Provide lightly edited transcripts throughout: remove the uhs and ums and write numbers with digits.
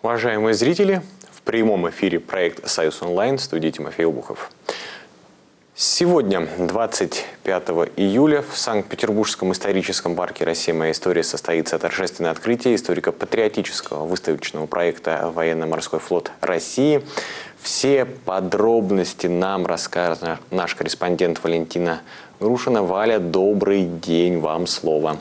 Уважаемые зрители, в прямом эфире проект «Союз онлайн», в студии Тимофей Обухов. Сегодня, 25 июля, в Санкт-Петербургском историческом парке «Россия. Моя история» состоится торжественное открытие историко-патриотического выставочного проекта «Военно-морской флот России». Все подробности нам расскажет наш корреспондент Валентина Грушина. Валя, добрый день, вам слово.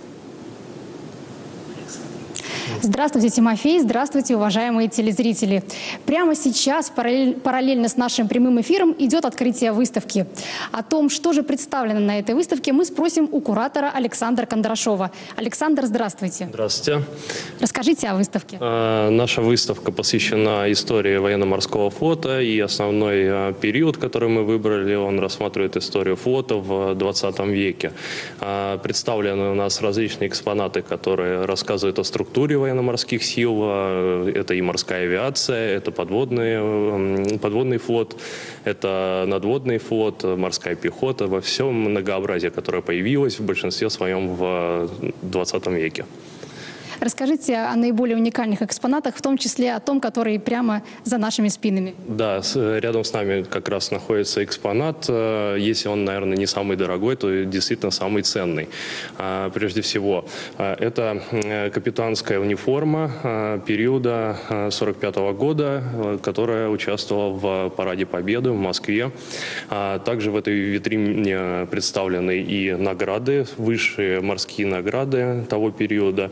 Здравствуйте, Тимофей, здравствуйте, уважаемые телезрители. Прямо сейчас, параллельно с нашим прямым эфиром, идет открытие выставки. О том, что же представлено на этой выставке, мы спросим у куратора Александра Кондрашова. Александр, здравствуйте. Здравствуйте. Расскажите о выставке. Наша выставка посвящена истории военно-морского флота, и основной период, который мы выбрали, он рассматривает историю флота в 20 веке. Представлены у нас различные экспонаты, которые рассказывают о структуре военно-морских сил. Это и морская авиация, это подводный флот, это надводный флот, морская пехота, во всем многообразии, которое появилось в большинстве своем в 20 веке. Расскажите о наиболее уникальных экспонатах, в том числе о том, который прямо за нашими спинами. Да, рядом с нами как раз находится экспонат. Если он, наверное, не самый дорогой, то действительно самый ценный. Прежде всего, это капитанская униформа периода 1945 года, которая участвовала в Параде Победы в Москве. Также в этой витрине представлены и награды, высшие морские награды того периода.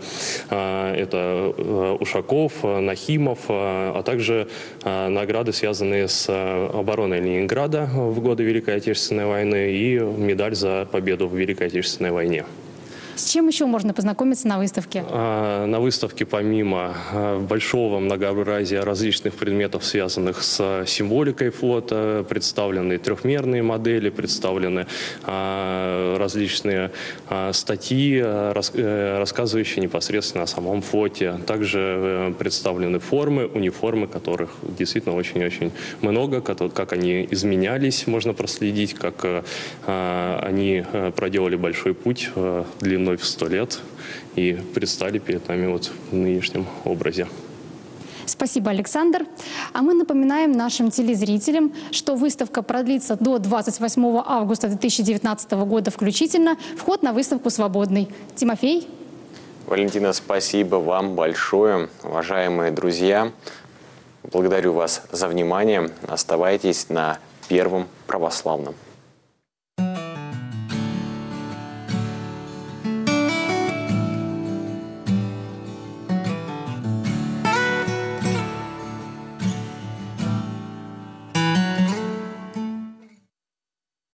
Это Ушаков, Нахимов, а также награды, связанные с обороной Ленинграда в годы Великой Отечественной войны, и медаль за победу в Великой Отечественной войне. С чем еще можно познакомиться на выставке? На выставке помимо большого многообразия различных предметов, связанных с символикой флота, представлены трехмерные модели, представлены различные статьи, рассказывающие непосредственно о самом флоте. Также представлены формы, униформы, которых действительно очень-очень много, как они изменялись, можно проследить, как они проделали большой путь длиной в 100 лет и предстали перед нами вот в нынешнем образе. Спасибо, Александр. А мы напоминаем нашим телезрителям, что выставка продлится до 28 августа 2019 года включительно. Вход на выставку свободный. Тимофей? Валентина, спасибо вам большое. Уважаемые друзья, благодарю вас за внимание. Оставайтесь на Первом православном.